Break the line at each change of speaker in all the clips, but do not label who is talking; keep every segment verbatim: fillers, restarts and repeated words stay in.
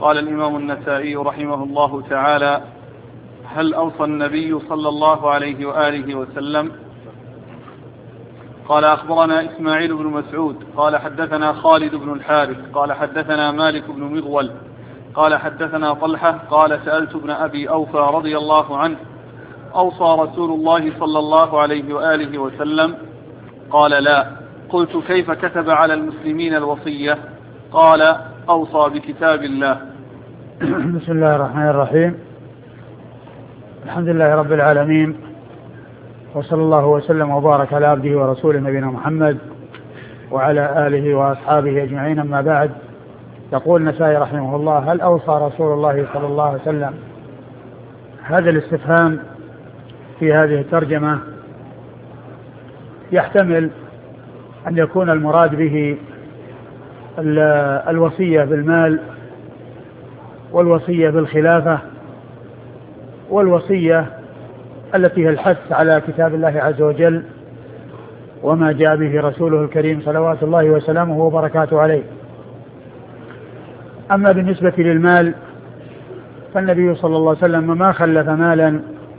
قال الإمام النسائي رحمه الله تعالى: هل أوصى النبي صلى الله عليه وآله وسلم؟ قال: أخبرنا إسماعيل بن مسعود قال حدثنا خالد بن الحارث قال حدثنا مالك بن مغول قال حدثنا طلحة قال: سألت ابن أبي أوفى رضي الله عنه: أوصى رسول الله صلى الله عليه وآله وسلم؟ قال: لا. قلت: كيف كتب على المسلمين الوصية؟ قال: أوصى بكتاب الله.
بسم الله الرحمن الرحيم. الحمد لله رب العالمين، وصلى الله وسلم وبارك على عبده ورسوله نبينا محمد وعلى آله وأصحابه أجمعين، أما بعد. يقول النسائي رحمه الله: هل أوصى رسول الله صلى الله عليه وسلم؟ هذا الاستفهام في هذه الترجمة يحتمل أن يكون المراد به الوصية بالمال، والوصية بالخلافة، والوصية التي هي الحث على كتاب الله عز وجل وما جاء به رسوله الكريم صلوات الله وسلامه وبركاته عليه. أما بالنسبة للمال فالنبي صلى الله عليه وسلم ما خلف مالا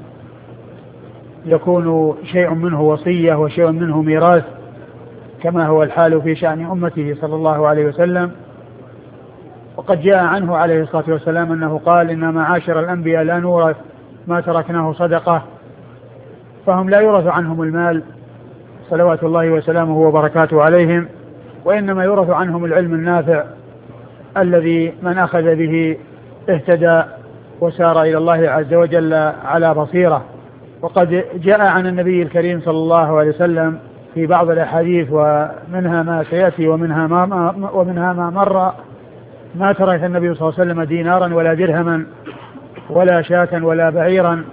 يكون شيء منه وصية وشيء منه ميراث، كما هو الحال في شأن أمته صلى الله عليه وسلم. وقد جاء عنه عليه الصلاة والسلام أنه قال: إن معاشر الأنبياء لا نورث ما تركناه صدقة، فهم لا يورث عنهم المال صلوات الله وسلامه وبركاته عليهم، وإنما يورث عنهم العلم النافع الذي من أخذ به اهتدى وسار إلى الله عز وجل على بصيرة. وقد جاء عن النبي الكريم صلى الله عليه وسلم في بعض الأحاديث، ومنها ما سيأتي ومنها ما, ومنها ما مر: ما ترك النبي صلى الله عليه وسلم دينارا ولا درهما ولا شاة ولا بعيرا.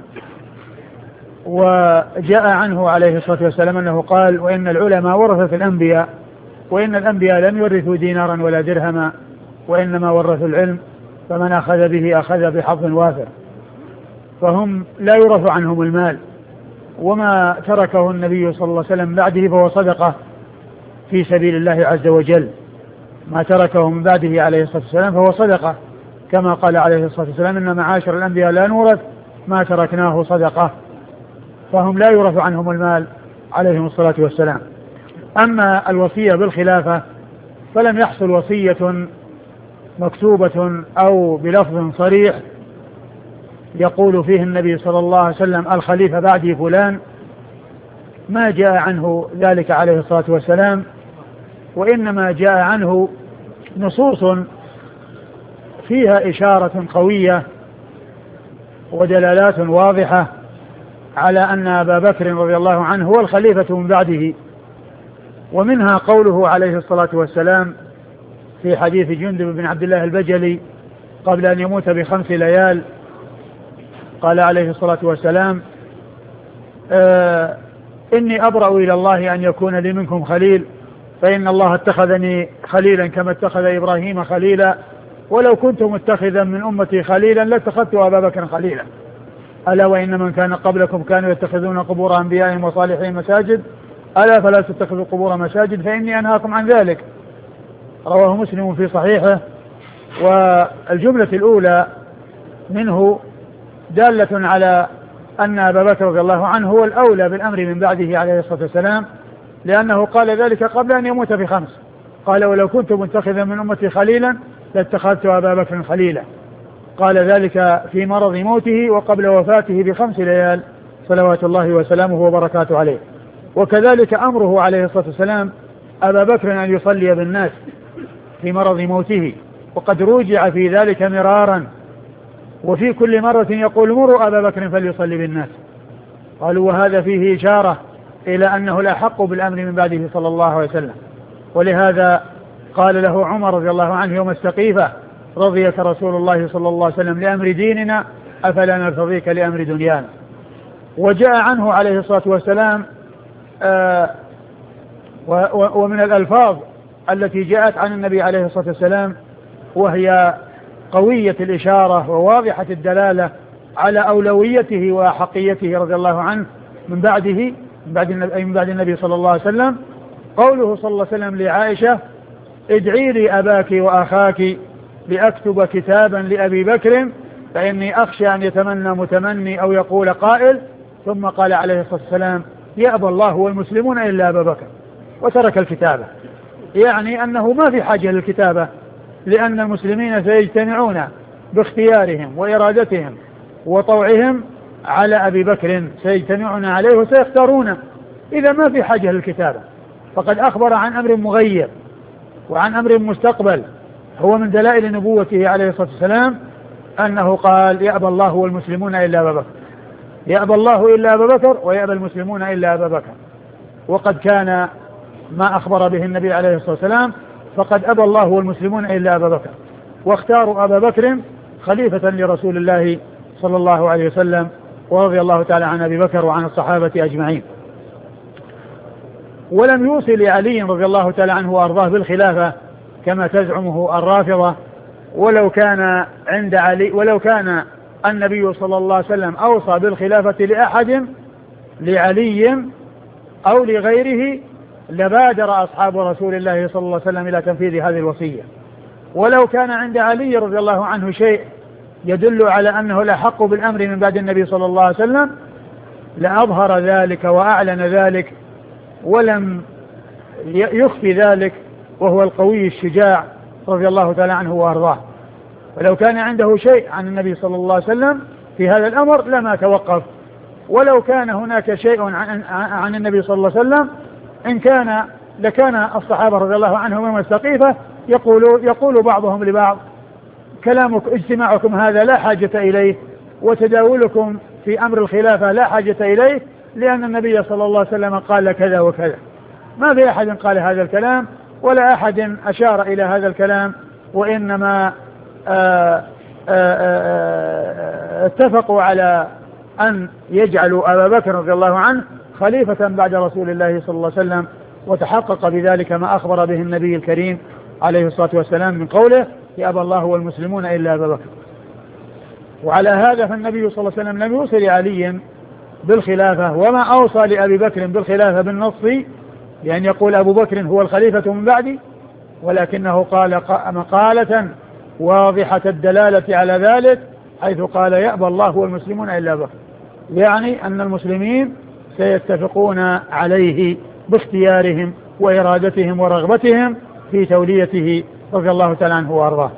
وجاء عنه عليه الصلاة والسلام أنه قال: وإن العلماء ورثة الأنبياء، وإن الأنبياء لم يورثوا دينارا ولا درهما، وإنما ورثوا العلم، فمن أخذ به أخذ بحظ وافر. فهم لا يورث عنهم المال، وما تركه النبي صلى الله عليه وسلم بعده فهو صدقة في سبيل الله عز وجل. ما تركه من بعده عليه الصلاة والسلام فهو صدقة، كما قال عليه الصلاة والسلام: إن معاشر الأنبياء لا نورث ما تركناه صدقة. فهم لا يورث عنهم المال عليهم الصلاة والسلام. أما الوصية بالخلافة فلم يحصل وصية مكتوبة أو بلفظ صريح يقول فيه النبي صلى الله عليه وسلم: الخليفة بعدي فلان. ما جاء عنه ذلك عليه الصلاة والسلام، وإنما جاء عنه نصوص فيها إشارة قوية ودلالات واضحة على أن أبا بكر رضي الله عنه هو الخليفة من بعده. ومنها قوله عليه الصلاة والسلام في حديث جندب بن عبد الله البجلي قبل أن يموت بخمس ليال، قال عليه الصلاة والسلام: آه إني أبرأ إلى الله أن يكون لي منكم خليل، فإن الله اتخذني خليلا كما اتخذ إبراهيم خليلا، ولو كنت متخذا من أمتي خليلا لاتخذت أبا بكر خليلا. ألا وإن من كان قبلكم كانوا يتخذون قبور أنبيائهم وصالحين مساجد، ألا فلا تتخذوا قبور مساجد فإني أنهاكم عن ذلك. رواه مسلم في صحيحه. والجملة الأولى منه دالة على أن أبا بكر رضي الله عنه هو الأولى بالأمر من بعده عليه الصلاة والسلام، لأنه قال ذلك قبل أن يموت بخمس. قال: ولو كنت متخذا من أمتي خليلا لاتخذت أبا بكر خليلا. قال ذلك في مرض موته وقبل وفاته بخمس ليال صلوات الله وسلامه وبركاته عليه. وكذلك أمره عليه الصلاة والسلام أبا بكر أن يصلي بالناس في مرض موته، وقد رجع في ذلك مرارا، وفي كل مرة يقول: مروا أبا بكر فليصلي بالناس. قالوا: وهذا فيه إشارة إلى أنه الأحق بالأمر من بعده صلى الله عليه وسلم. ولهذا قال له عمر رضي الله عنه يوم السقيفة: رضيك رسول الله صلى الله عليه وسلم لأمر ديننا أفلا نرتضيك لأمر دنيانا. وجاء عنه عليه الصلاة والسلام آه ومن الألفاظ التي جاءت عن النبي عليه الصلاة والسلام وهي قوية الإشارة وواضحة الدلالة على أولويته وحقيته رضي الله عنه من بعده من بعد النبي, من بعد النبي صلى الله عليه وسلم. قوله صلى الله عليه وسلم لعائشة: ادعي لي أباك وأخاك لأكتب كتابا لأبي بكر فإني أخشى أن يتمنى متمني أو يقول قائل. ثم قال عليه الصلاة والسلام يأبى الله والمسلمون إلا أبا بكر، وترك الكتابة. يعني أنه ما في حاجة للكتابة، لأن المسلمين سيجتمعون باختيارهم وإرادتهم وطوعهم على أبي بكر، سيجتمعون عليه وسيختارونه، إذا ما في حاجة للكتابة. فقد أخبر عن أمر مغير وعن أمر مستقبل هو من دلائل نبوته عليه الصلاة والسلام، أنه قال يأبى الله والمسلمون إلا أبا بكر، يأبى الله إلا أبا بكر ويأبى المسلمون إلا أبا بكر. وقد كان ما أخبر به النبي عليه الصلاة والسلام، فقد أبى الله والمسلمون إلا أبا بكر، واختاروا أبا بكر خليفة لرسول الله صلى الله عليه وسلم، ورضي الله تعالى عن أبي بكر وعن الصحابة أجمعين. ولم يوصي لعلي رضي الله تعالى عنه وأرضاه بالخلافة كما تزعمه الرافضة، ولو كان عند علي ولو كان النبي صلى الله عليه وسلم أوصى بالخلافة لأحد لعلي أو لغيره لبادر أصحاب رسول الله صلى الله عليه وسلم إلى تنفيذ هذه الوصية. ولو كان عند علي رضي الله عنه شيء يدل على أنه الأحق بالأمر من بعد النبي صلى الله عليه وسلم لأظهر ذلك وأعلن ذلك ولم يخفي ذلك، وهو القوي الشجاع رضي الله تعالى عنه وأرضاه. ولو كان عنده شيء عن النبي صلى الله عليه وسلم في هذا الأمر لما توقف. ولو كان هناك شيء عن, عن النبي صلى الله عليه وسلم إن كان لكان الصحابة رضي الله عنهم من السقيفة يقول, يقول بعضهم لبعض كلامك اجتماعكم هذا لا حاجة إليه، وتداولكم في أمر الخلافة لا حاجة إليه، لأن النبي صلى الله عليه وسلم قال كذا وكذا. ما في أحد قال هذا الكلام ولا أحد أشار إلى هذا الكلام، وإنما آآ آآ اتفقوا على أن يجعلوا أبا بكر رضي الله عنه خليفة بعد رسول الله صلى الله عليه وسلم، وتحقق بذلك ما أخبر به النبي الكريم عليه الصلاة والسلام من قوله يأبى الله والمسلمون إلا أبا بكر. وعلى هذا فالنبي صلى الله عليه وسلم لم يوصي لعلي بالخلافة، وما أوصى لأبي بكر بالخلافة بالنص لأن يقول أبو بكر هو الخليفة من بعدي، ولكنه قال مقالة واضحة الدلالة على ذلك حيث قال يأبى الله والمسلمون إلا أبا بكر، يعني أن المسلمين سيتفقون عليه باختيارهم وإرادتهم ورغبتهم في توليته رضي الله تعالى عنه وأرضاه.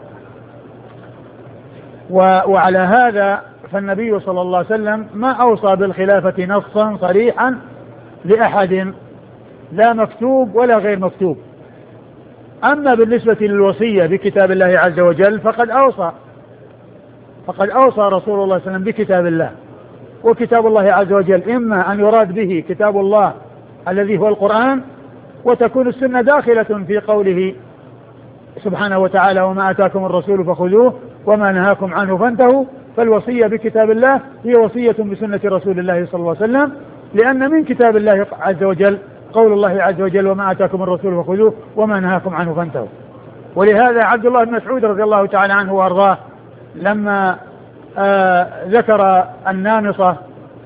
وعلى هذا فالنبي صلى الله عليه وسلم ما أوصى بالخلافة نصا صريحا لأحد لا مكتوب ولا غير مكتوب. أما بالنسبة للوصية بكتاب الله عز وجل فقد أوصى فقد أوصى رسول الله صلى الله عليه وسلم بكتاب الله. وكتاب الله عز وجل إما أن يراد به كتاب الله الذي هو القرآن، وتكون السنة داخلة في قوله سبحانه وتعالى وما آتاكم الرسول فخذوه وما نهاكم عنه فانتهوا. فالوصية بكتاب الله هي وصية بسنة رسول الله صلى الله عليه وسلم، لأن من كتاب الله عز وجل قول الله عز وجل وما آتاكم الرسول فخذوه وما نهاكم عنه فانتهوا. ولهذا عبد الله بن مسعود رضي الله تعالى عنه وأرضاه لما آه ذكر النامصة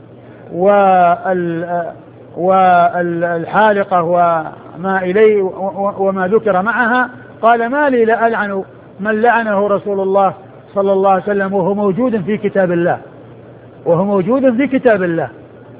والحالقة وما إليه وما ذكر معها قال ما لي لا ألعن من لعنه رسول الله صلى الله عليه وسلم وهو موجود في كتاب الله وهو موجود في كتاب الله.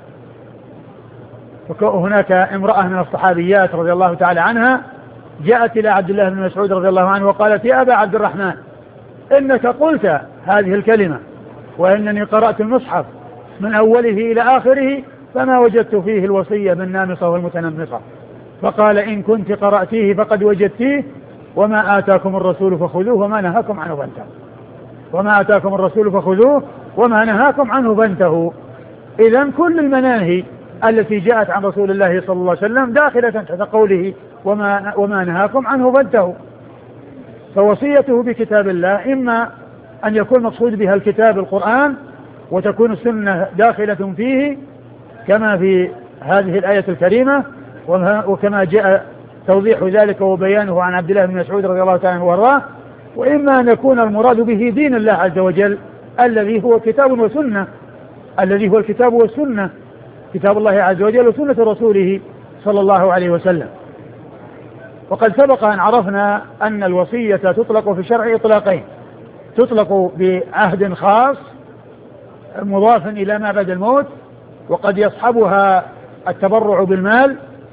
هناك امرأة من الصحابيات رضي الله تعالى عنها جاءت إلى عبد الله بن مسعود رضي الله عنه وقالت يا أبا عبد الرحمن إنك قلت هذه الكلمة وإنني قرأت المصحف من أوله إلى آخره فما وجدت فيه الوصية بالنامصة والمتنمصة. فقال إن كنت قرأتيه فقد وجدتيه وما آتاكم الرسول فخذوه وما نهاكم عنه فانتهوا وما آتاكم الرسول فخذوه وما نهاكم عنه فانتهوا. إذن كل المناهي التي جاءت عن رسول الله صلى الله عليه وسلم داخلة تحت قوله وما, وما نهاكم عنه فانتهوا. فوصيته بكتاب الله إما أن يكون مقصود بها الكتاب القرآن وتكون السنة داخلة فيه كما في هذه الآية الكريمة، وكما جاء توضيح ذلك وبيانه عن عبد الله بن مسعود رضي الله تعالى عنه وارضاه. وإما أن يكون المراد به دين الله عز وجل الذي هو كتاب وسنة الذي هو الكتاب والسنة كتاب الله عز وجل وسنة رسوله صلى الله عليه وسلم. وقد سبق أن عرفنا أن الوصية تطلق في الشرع إطلاقين، تطلق بعهد خاص مضاف إلى ما بعد الموت، وقد يصحبها التبرع بالمال،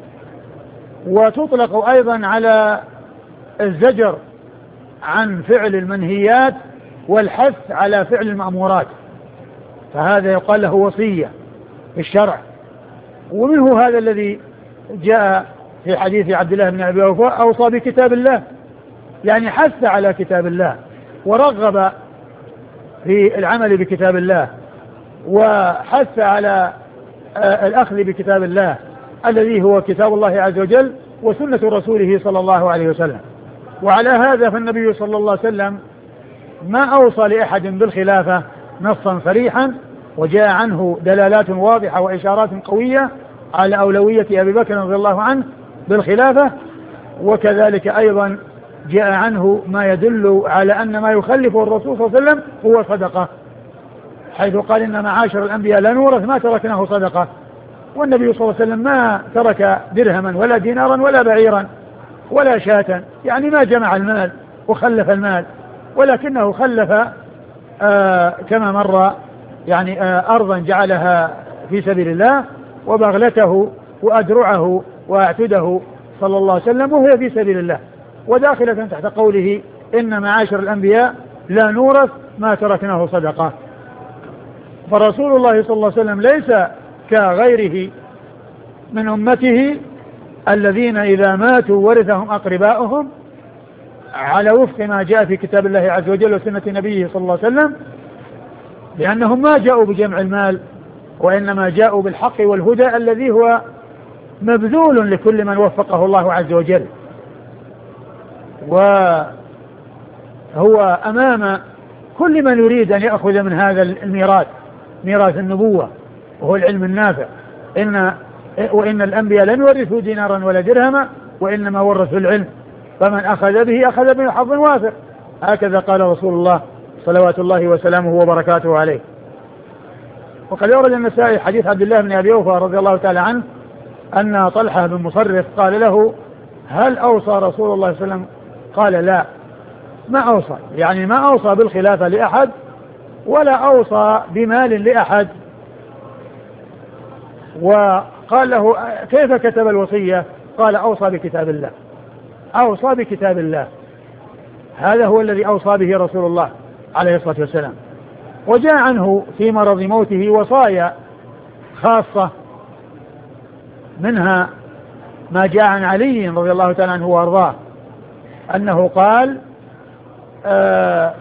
وتطلق أيضا على الزجر عن فعل المنهيات والحث على فعل المأمورات، فهذا يقال له وصية في الشرع. ومنه هذا الذي جاء في حديث عبد الله بن أبي أوفى: أوصى بكتاب الله، يعني حث على كتاب الله ورغب في العمل بكتاب الله، وحث على الأخذ بكتاب الله الذي هو كتاب الله عز وجل وسنة رسوله صلى الله عليه وسلم. وعلى هذا فالنبي صلى الله عليه وسلم ما أوصى لأحد بالخلافة نصا صريحا، وجاء عنه دلالات واضحة وإشارات قوية على أولوية أبي بكر رضي الله عنه بالخلافة، وكذلك أيضا جاء عنه ما يدل على أن ما يخلفه الرسول صلى الله عليه وسلم هو صدقة، حيث قال: إن معاشر الأنبياء لا نورث ما تركناه صدقة. والنبي صلى الله عليه وسلم ما ترك درهما ولا دينارا ولا بعيرا ولا شاة، يعني ما جمع المال وخلف المال، ولكنه خلف آه كما مر يعني آه أرضا جعلها في سبيل الله، وبغلته وأدرعه وأعتده صلى الله عليه وسلم وهي في سبيل الله، وداخلة تحت قوله: إن معاشر الأنبياء لا نورث ما تركناه صدقة. فرسول الله صلى الله عليه وسلم ليس كغيره من أمته الذين إذا ماتوا ورثهم أقرباؤهم على وفق ما جاء في كتاب الله عز وجل وسنة نبيه صلى الله عليه وسلم، لأنهم ما جاءوا بجمع المال، وإنما جاءوا بالحق والهدى الذي هو مبذول لكل من وفقه الله عز وجل، وهو أمام كل من يريد أن يأخذ من هذا الميراث، ميراث النبوة وهو العلم النافع. إن وإن الأنبياء لن يورثوا دينارا ولا درهما وإنما ورثوا العلم، فمن أخذ به أخذ به حظ وافر، هكذا قال رسول الله صلوات الله وسلامه وبركاته عليه. وقد أورد النسائي حديث عبد الله بن أبي أوفى رضي الله تعالى عنه أن طلحة بن مصرف قال له: هل أوصى رسول الله صلى الله عليه وسلم؟ قال: لا، ما أوصى، يعني ما أوصى بالخلافة لأحد ولا أوصى بمال لأحد. وقال له: كيف كتب الوصية؟ قال: أوصى بكتاب الله، أوصى بكتاب الله، هذا هو الذي أوصى به رسول الله عليه الصلاة والسلام. وجاء عنه في مرض موته وصايا خاصة، منها ما جاء عن علي رضي الله تعالى عنه وأرضاه أنه قال آه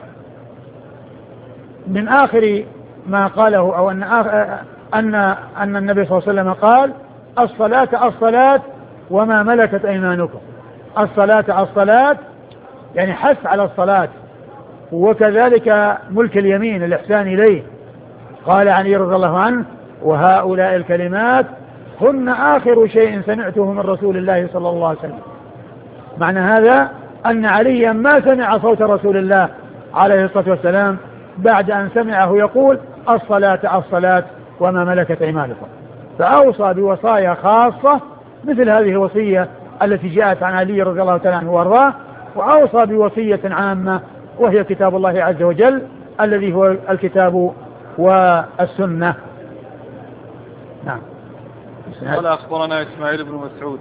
من آخر ما قاله، أو أن أن أن النبي صلى الله عليه وسلم قال: الصلاة الصلاة وما ملكت أيمانكم. الصلاة الصلاة يعني حث على الصلاة، وكذلك ملك اليمين الإحسان إليه. قال علي رضي الله عنه: وهؤلاء الكلمات هن آخر شيء سمعته من رسول الله صلى الله عليه وسلم. معنى هذا أن عليا ما سمع صوت رسول الله عليه الصلاة والسلام بعد أن سمعه يقول: الصلاة الصلاة وما ملكت أيمانكم. فأوصى بوصايا خاصة مثل هذه الوصية التي جاءت عن علي رضي الله تعالى عنه وارضاه، وأوصى بوصية عامة وهي كتاب الله عز وجل الذي هو الكتاب والسنة. نعم.
قال: أخبرنا إسماعيل بن مسعود